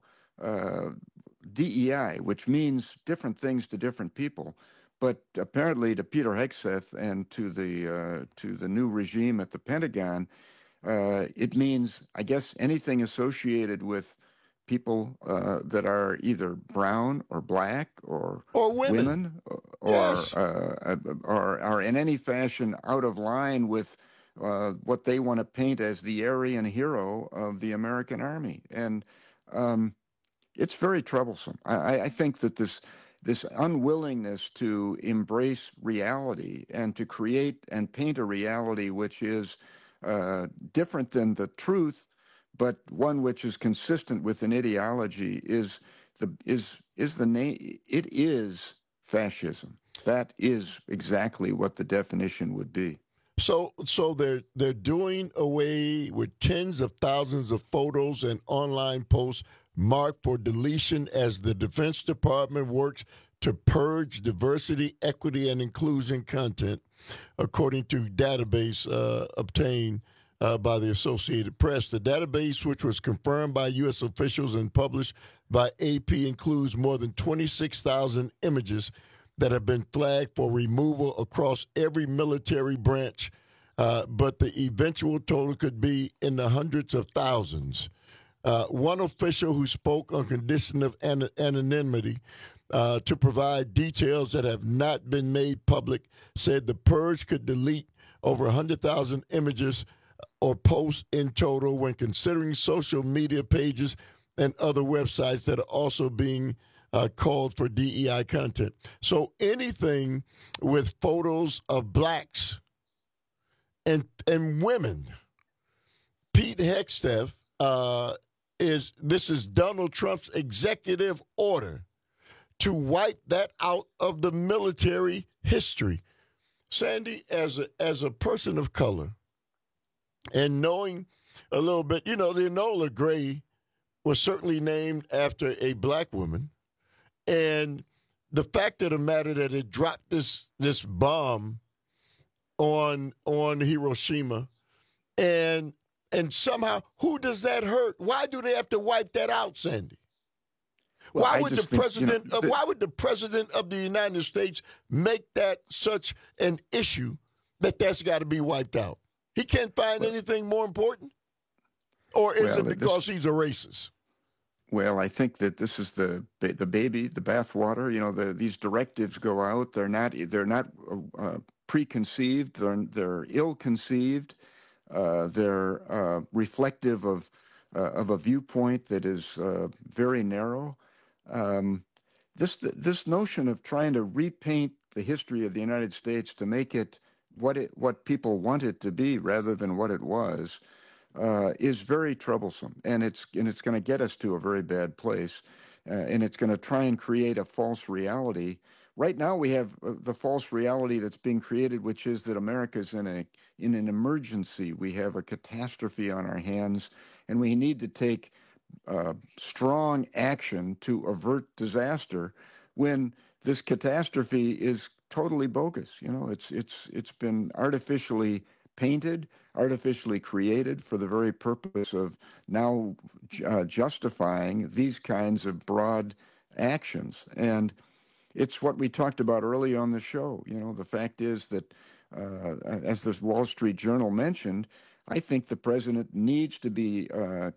DEI, which means different things to different people, but apparently to Peter Hegseth and to the new regime at the Pentagon, it means, I guess, anything associated with people that are either brown or black or women or yes. Are in any fashion out of line with what they want to paint as the Aryan hero of the American Army. And it's very troublesome. I think that this unwillingness to embrace reality and to create and paint a reality which is different than the truth, but one which is consistent with an ideology is the name. It is fascism. That is exactly what the definition would be. So they're doing away with tens of thousands of photos and online posts marked for deletion as the Defense Department works to purge diversity, equity, and inclusion content, according to database obtained by the Associated Press. The database, which was confirmed by U.S. officials and published by AP, includes more than 26,000 images that have been flagged for removal across every military branch, but the eventual total could be in the hundreds of thousands. One official who spoke on condition of anonymity to provide details that have not been made public said the purge could delete over 100,000 images or posts in total when considering social media pages and other websites that are also being called for DEI content. So anything with photos of blacks and women. Pete Hegseth this is Donald Trump's executive order to wipe that out of the military history. Sandy, as a person of color, and knowing a little bit, the Enola Gray was certainly named after a black woman, and the fact of the matter that it dropped this bomb on Hiroshima, and somehow, who does that hurt? Why do they have to wipe that out, Sandy? Well, why would the president of the United States make that such an issue that's got to be wiped out? He can't find anything more important? Or is it because he's a racist? Well, I think that this is the baby, the bathwater. These directives go out. They're not preconceived. They're ill-conceived. They're reflective of a viewpoint that is very narrow. This notion of trying to repaint the history of the United States to make it what people want it to be rather than what it was is very troublesome, and it's going to get us to a very bad place, and it's going to try and create a false reality. Right now, we have the false reality that's being created, which is that America's in an emergency. We have a catastrophe on our hands, and we need to take strong action to avert disaster. When this catastrophe is totally bogus, it's been artificially painted, artificially created for the very purpose of now justifying these kinds of broad actions. And it's what we talked about early on the show. The fact is that, as the Wall Street Journal mentioned, I think the president needs to be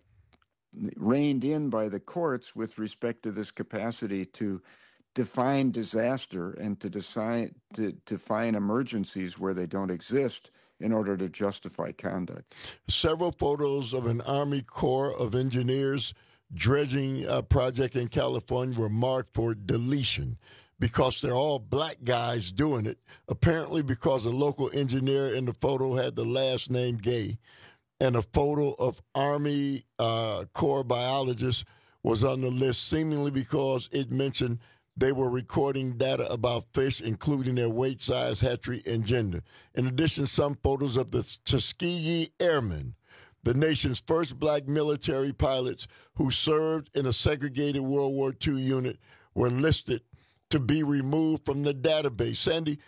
reined in by the courts with respect to this capacity to define disaster and to define emergencies where they don't exist in order to justify conduct. Several photos of an Army Corps of Engineers dredging project in California were marked for deletion because they're all black guys doing it, apparently because a local engineer in the photo had the last name Gay, and a photo of Army Corps biologists was on the list, seemingly because it mentioned they were recording data about fish, including their weight, size, hatchery, and gender. In addition, some photos of the Tuskegee Airmen, the nation's first black military pilots who served in a segregated World War II unit, were listed to be removed from the database. Sandy,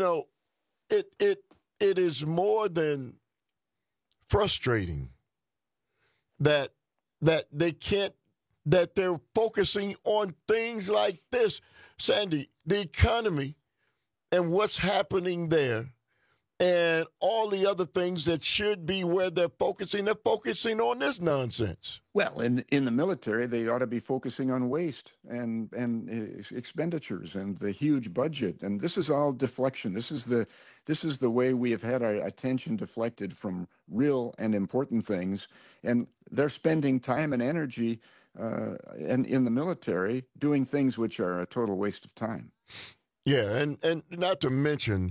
it is more than frustrating that they can't, that they're focusing on things like this. Sandy, the economy and what's happening there and all the other things that should be where they're focusing on this nonsense. Well, in the military, they ought to be focusing on waste and expenditures and the huge budget. And this is all deflection. This is the way we have had our attention deflected from real and important things. And they're spending time and energy and in the military doing things which are a total waste of time. Yeah, and not to mention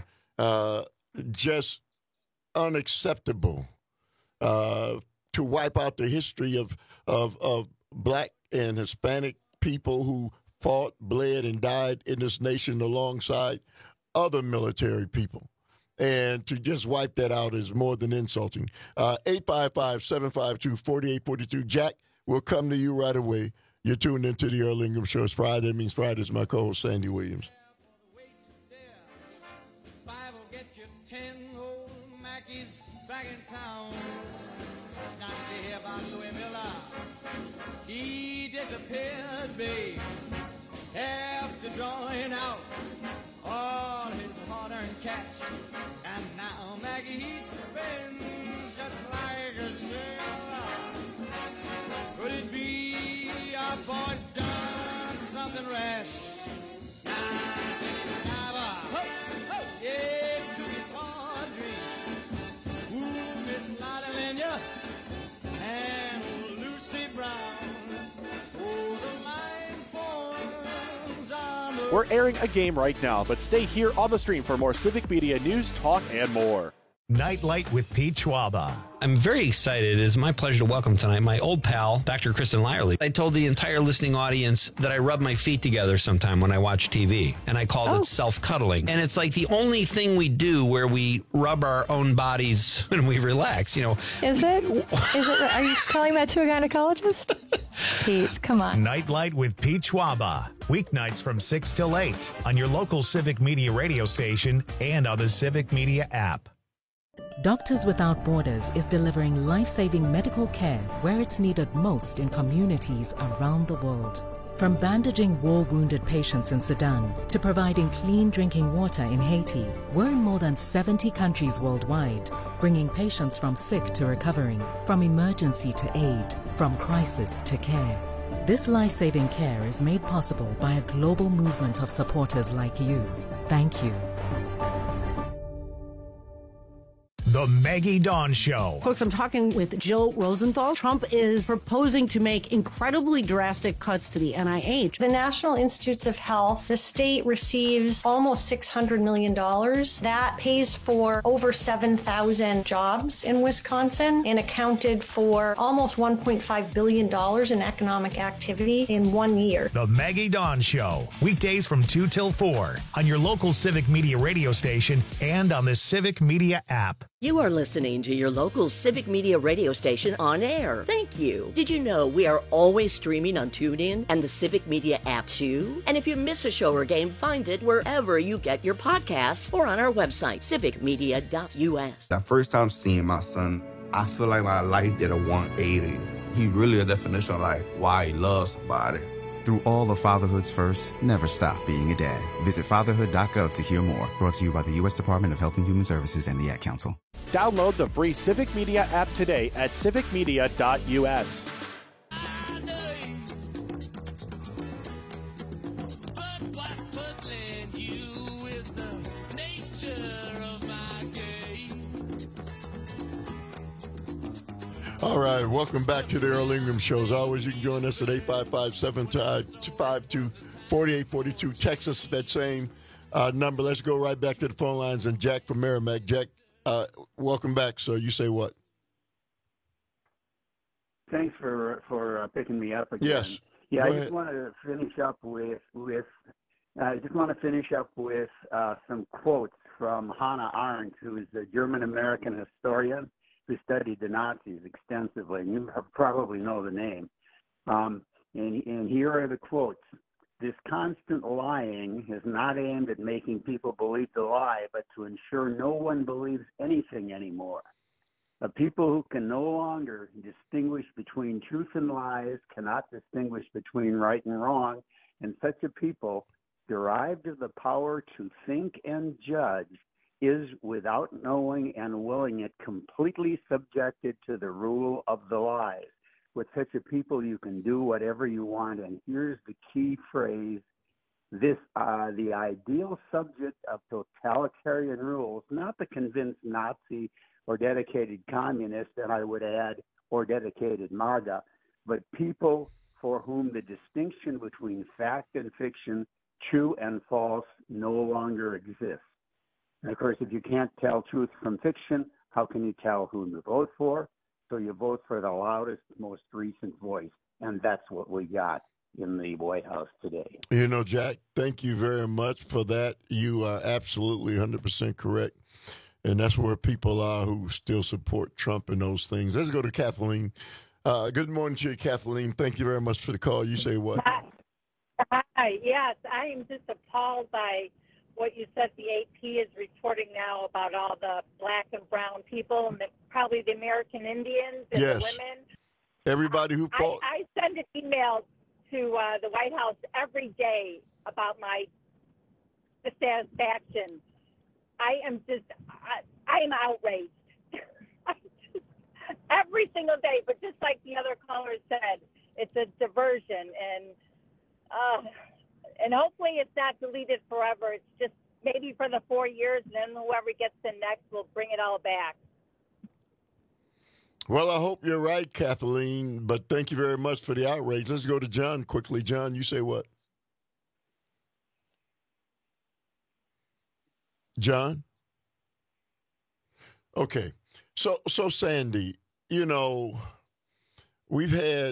just unacceptable to wipe out the history of black and Hispanic people who fought, bled, and died in this nation alongside other military people. And to just wipe that out is more than insulting. 855-752-4842. Jack, we'll come to you right away. You're tuned into the Earl Ingram Show. It's Friday. That means Friday is my co-host, Sandy Williams. Bible, get your 10 old Mackies back in town. Not you hear about Louis Miller. He disappeared, babe, after drawing out all his hard-earned cash. And now Maggie Heath spins just like a sailor. Could it be our boy's done something rash? Yes, sweet Audrey, ooh, Miss Lottie Lenya, and Lucy Brown. Oh, the line forms on the... We're airing a game right now, but stay here on the stream for more Civic Media news, talk, and more. Nightlight with Pete Schwaba. I'm very excited. It is my pleasure to welcome tonight my old pal, Dr. Kristen Lyerly. I told the entire listening audience that I rub my feet together sometime when I watch TV, and I called it self-cuddling. And it's like the only thing we do where we rub our own bodies when we relax, you know. Is it? Are you telling that to a gynecologist? Pete, come on. Nightlight with Pete Schwaba. Weeknights from 6 till 8 on your local Civic Media radio station and on the Civic Media app. Doctors Without Borders is delivering life-saving medical care where it's needed most in communities around the world. From bandaging war-wounded patients in Sudan to providing clean drinking water in Haiti, we're in more than 70 countries worldwide, bringing patients from sick to recovering, from emergency to aid, from crisis to care. This life-saving care is made possible by a global movement of supporters like you. Thank you. The Maggie Dawn Show. Folks, I'm talking with Jill Rosenthal. Trump is proposing to make incredibly drastic cuts to the NIH. The National Institutes of Health, the state receives almost $600 million. That pays for over 7,000 jobs in Wisconsin and accounted for almost $1.5 billion in economic activity in 1 year. The Maggie Dawn Show. Weekdays from 2 till 4 on your local Civic Media radio station and on the Civic Media app. You are listening to your local Civic Media radio station on air. Thank you. Did you know we are always streaming on TuneIn and the Civic Media app too? And if you miss a show or game, find it wherever you get your podcasts or on our website, civicmedia.us. That first time seeing my son, I feel like my life did a 180. He really a definition of like why he loves somebody. Through all of fatherhood's first, never stop being a dad. Visit fatherhood.gov to hear more. Brought to you by the U.S. Department of Health and Human Services and the Ad Council. Download the free Civic Media app today at civicmedia.us. All right, welcome back to the Earl Ingram Show. As always, you can join us at 855-752-4842. Text us that same number. Let's go right back to the phone lines. And Jack from Merrimack. Jack, welcome back. So you say what? Thanks for picking me up again. Yes. Yeah, go I ahead. just want to finish up with some quotes from Hannah Arendt, who is a German-American historian who studied the Nazis extensively, and you probably know the name. And here are the quotes. This constant lying is not aimed at making people believe the lie, but to ensure no one believes anything anymore. A people who can no longer distinguish between truth and lies cannot distinguish between right and wrong, and such a people, derived of the power to think and judge, is, without knowing and willing it, completely subjected to the rule of the lies. With such a people, you can do whatever you want. And here's the key phrase: the ideal subject of totalitarian rules, not the convinced Nazi or dedicated communist, and I would add, or dedicated MAGA, but people for whom the distinction between fact and fiction, true and false, no longer exists. And of course, if you can't tell truth from fiction, how can you tell who to vote for? So you vote for the loudest, most recent voice. And that's what we got in the White House today. You know, Jack, thank you very much for that. You are absolutely 100% correct. And that's where people are who still support Trump and those things. Let's go to Kathleen. Good morning to you, Kathleen. Thank you very much for the call. You say what? Hi. Yes, I am just appalled by what you said the AP is reporting now about all the black and brown people and probably the American Indians and yes. the women. Everybody who fought. I send an email to the White House every day about my dissatisfaction. I am outraged. Every single day, but just like the other caller said, it's a diversion, and hopefully it's not deleted forever. It's just maybe for the 4 years, and then whoever gets in next will bring it all back. Well, I hope you're right, Kathleen, but thank you very much for the outrage. Let's go to John quickly. John, you say what? John? Okay. So Sandy, we've had,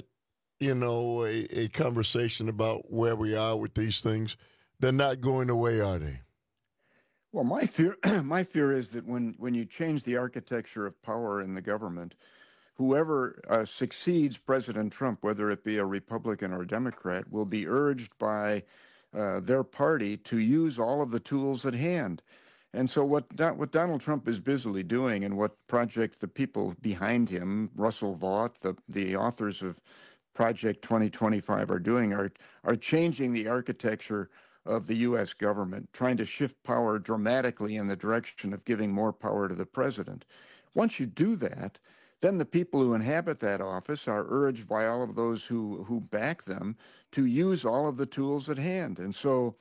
a conversation about where we are with these things. They're not going away, are they? Well, my fear, my fear is that when you change the architecture of power in the government, whoever succeeds President Trump, whether it be a Republican or a Democrat, will be urged by their party to use all of the tools at hand. And so what Donald Trump is busily doing, and what Project, the people behind him, Russell Vought, the authors of Project 2025 are doing, are changing the architecture of the U.S. government, trying to shift power dramatically in the direction of giving more power to the president. Once you do that, then the people who inhabit that office are urged by all of those who back them to use all of the tools at hand. And so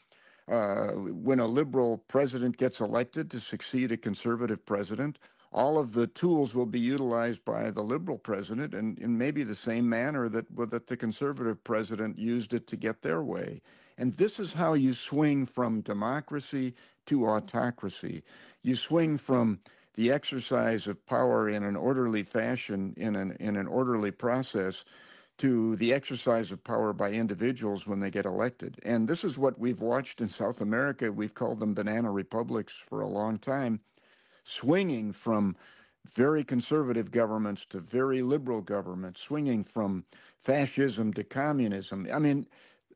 when a liberal president gets elected to succeed a conservative president, all of the tools will be utilized by the liberal president in maybe the same manner that the conservative president used it to get their way. And this is how you swing from democracy to autocracy. You swing from the exercise of power in an orderly fashion, in an orderly process, to the exercise of power by individuals when they get elected. And this is what we've watched in South America. We've called them banana republics for a long time, swinging from very conservative governments to very liberal governments, swinging from fascism to communism. I mean,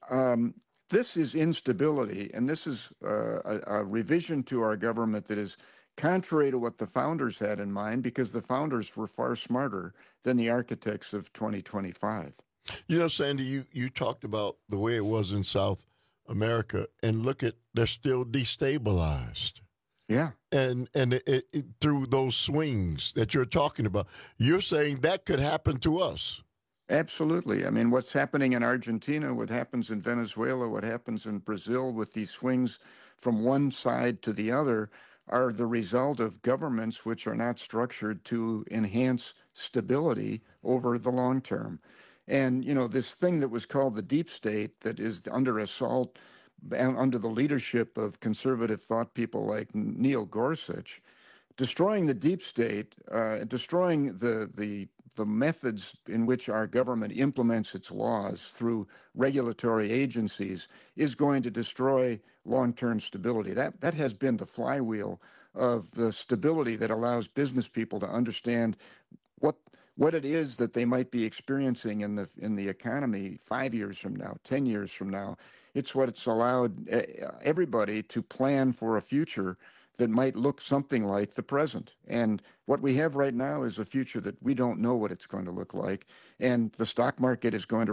this is instability, and this is a revision to our government that is contrary to what the founders had in mind, because the founders were far smarter than the architects of 2025. Sandy, you talked about the way it was in South America, and look at, they're still destabilized. Yeah. And through those swings that you're talking about, you're saying that could happen to us. Absolutely. I mean, what's happening in Argentina, what happens in Venezuela, what happens in Brazil with these swings from one side to the other are the result of governments which are not structured to enhance stability over the long term. And, this thing that was called the deep state, that is under assault under the leadership of conservative thought people like Neil Gorsuch, destroying the deep state, destroying the methods in which our government implements its laws through regulatory agencies is going to destroy long-term stability. That has been the flywheel of the stability that allows business people to understand what it is that they might be experiencing in the economy 5 years from now, 10 years from now. It's what it's allowed everybody to plan for a future that might look something like the present. And what we have right now is a future that we don't know what it's going to look like. And the stock market is going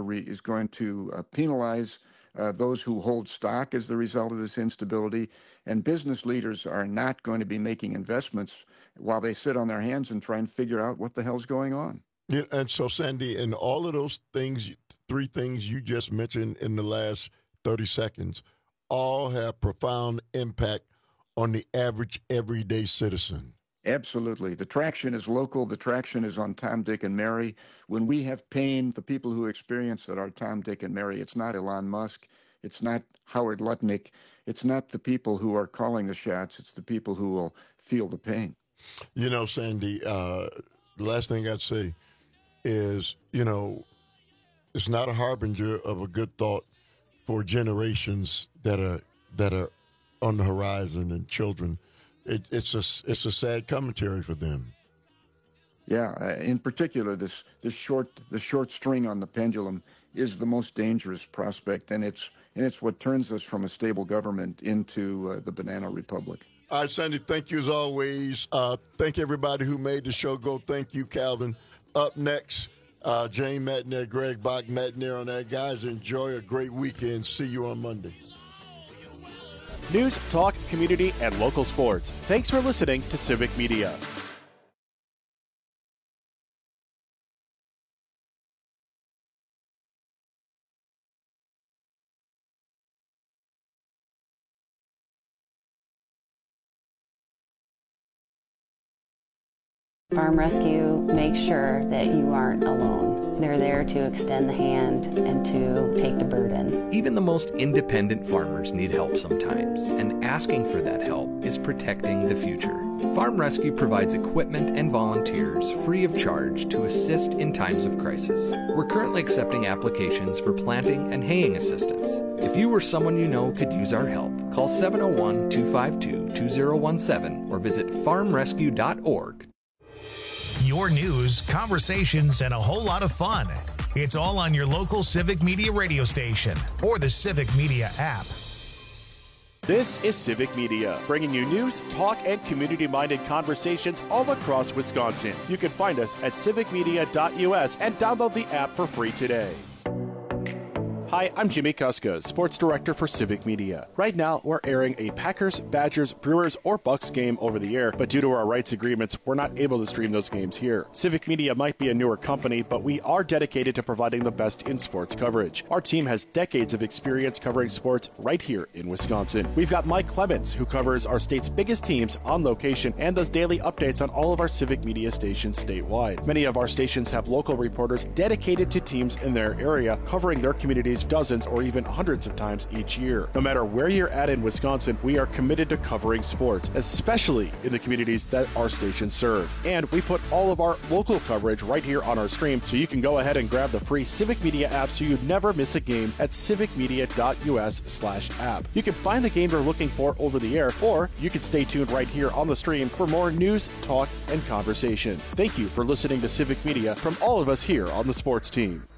to penalize those who hold stock as the result of this instability. And business leaders are not going to be making investments while they sit on their hands and try and figure out what the hell's going on. Yeah, and so, Sandy, and all of those things, three things you just mentioned in the last 30 seconds, all have profound impact on the average everyday citizen. Absolutely. The traction is local. The traction is on Tom, Dick, and Mary. When we have pain, the people who experience it are Tom, Dick, and Mary. It's not Elon Musk. It's not Howard Lutnick. It's not the people who are calling the shots. It's the people who will feel the pain. Sandy, the last thing I'd say is, it's not a harbinger of a good thought for generations that are on the horizon and children. It's a sad commentary for them. Yeah, in particular, the short string on the pendulum is the most dangerous prospect, and it's what turns us from a stable government into the banana republic. All right, Sandy, thank you as always. Thank everybody who made the show go. Thank you, Calvin. Up next, Jane Metner, Greg Bach Metner on that. Guys, enjoy a great weekend. See you on Monday. News, talk, community, and local sports. Thanks for listening to Civic Media. Farm Rescue makes sure that you aren't alone. They're there to extend the hand and to take the burden. Even the most independent farmers need help sometimes, and asking for that help is protecting the future. Farm Rescue provides equipment and volunteers free of charge to assist in times of crisis. We're currently accepting applications for planting and haying assistance. If you or someone you know could use our help, call 701-252-2017 or visit farmrescue.org. Your news, conversations, and a whole lot of fun. It's all on your local Civic Media radio station or the Civic Media app. This is Civic Media, bringing you news, talk, and community-minded conversations all across Wisconsin. You can find us at civicmedia.us and download the app for free today. Hi, I'm Jimmy Kuska, Sports Director for Civic Media. Right now, we're airing a Packers, Badgers, Brewers, or Bucks game over the air, but due to our rights agreements, we're not able to stream those games here. Civic Media might be a newer company, but we are dedicated to providing the best in sports coverage. Our team has decades of experience covering sports right here in Wisconsin. We've got Mike Clemens, who covers our state's biggest teams on location and does daily updates on all of our Civic Media stations statewide. Many of our stations have local reporters dedicated to teams in their area, covering their communities dozens or even hundreds of times each year. No matter where you're at in Wisconsin, we are committed to covering sports, especially in the communities that our stations serve. And we put all of our local coverage right here on our stream, so you can go ahead and grab the free Civic Media app so you never miss a game at civicmedia.us/app. You can find the game you're looking for over the air, or you can stay tuned right here on the stream for more news, talk, and conversation. Thank you for listening to Civic Media from all of us here on the sports team.